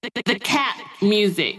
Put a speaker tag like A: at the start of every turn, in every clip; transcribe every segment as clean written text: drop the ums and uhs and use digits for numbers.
A: The cat music.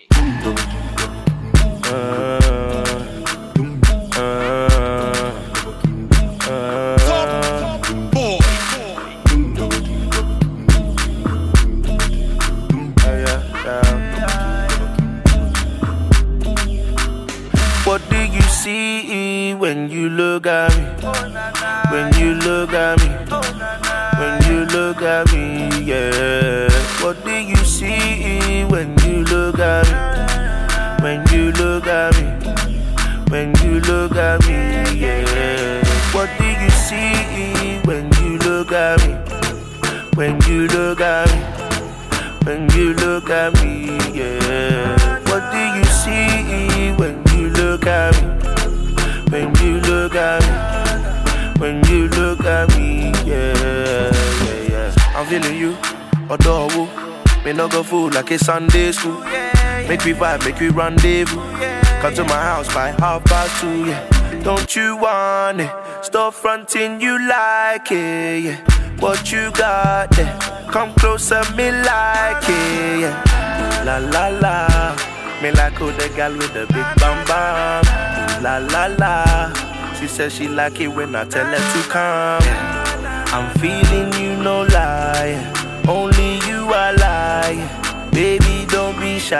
B: What do you see when you look at me? When you look at me? When you look at me, yeah. What do you see when you look at me? When you look at me? When you look at me, yeah. What do you see when you look at me? When you look at me? When you look at me, yeah. What do you see when you look at me? When you look at me? When you look at me, yeah, yeah, yeah. I'm feeling you, adore. Me no go fool like it's Sunday school. Make we vibe, make we rendezvous. Come to my house by 2:30, yeah. Don't you want it? Stop fronting, you like it, yeah. What you got there? Come closer, me like it, yeah. La la la. Me like who the girl with the big bam bam. La la la. She says she like it when I tell her to come. I'm feeling you, no lie. Only you I lie. Baby, don't be shy.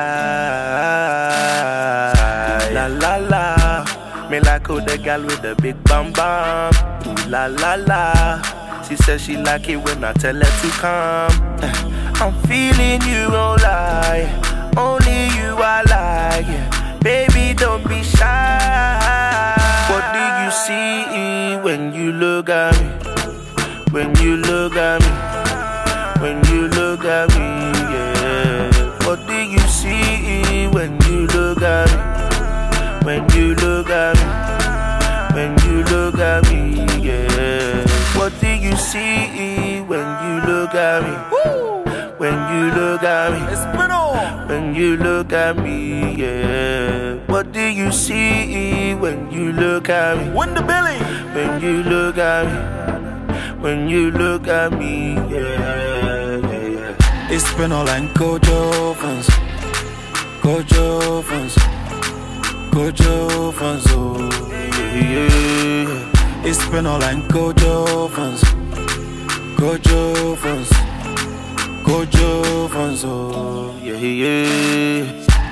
B: La la la. Me like who the girl with the big bam bam. La la la. She says she like it when I tell her to come. I'm feeling you, no lie. Only you I like. Baby, don't be shy. What do you see when you look at me? When you look at me? When you look at me, yeah. What do you see when you look at me? When you look at me? When you look at me, yeah. What do you see when you look at me? When you look at me? When you look at me, yeah. What do you see when you look at me?
C: Win the Billy.
B: When you look at me? When you look at me, yeah, yeah, yeah.
C: It's been all like Gojo fans. Gojo fans. Gojo fans, oh,
B: Yeah, yeah.
C: it's been all like Gojo fans. Gojo fans. Gojo fans, oh,
B: Yeah, yeah.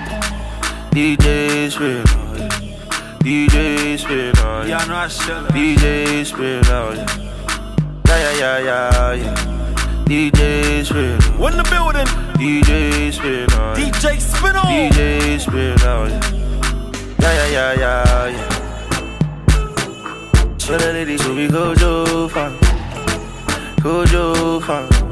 B: DJ spin on ya. DJ spin on ya.
C: yeah, no, I should.
B: DJ spin on ya. Yeah, yeah, yeah, yeah. DJ spin on ya.
C: Win the building.
B: DJ spin on ya.
C: DJ spin on.
B: DJ spin on ya. Yeah, yeah, yeah, yeah, yeah. So the ladies will be Gojo fan. Gojo fan.